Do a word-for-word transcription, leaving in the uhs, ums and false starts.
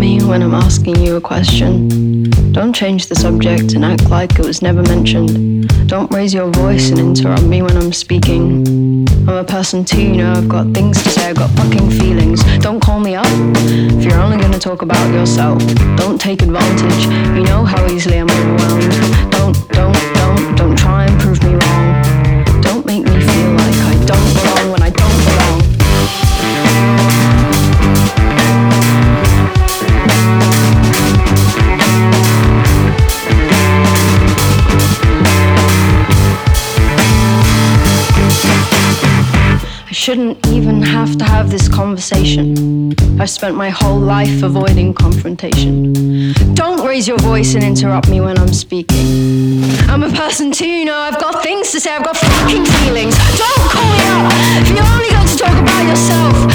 me when I'm asking you a question. Don't change the subject and act like it was never mentioned. Don't raise your voice and interrupt me when I'm speaking. I'm a person too, you know, I've got things to say, I've got fucking feelings. Don't call me up if you're only gonna talk about yourself. Don't take advantage, you know how easily I'm overwhelmed. Don't, don't, don't, don't try and prove me wrong. Don't make me feel like I don't belong when I don't belong. I shouldn't even have to have this conversation. I've spent my whole life avoiding confrontation. Don't raise your voice and interrupt me when I'm speaking. I'm a person too, you know, I've got things to say, I've got fucking feelings. Don't call me up if you're only going to talk about yourself.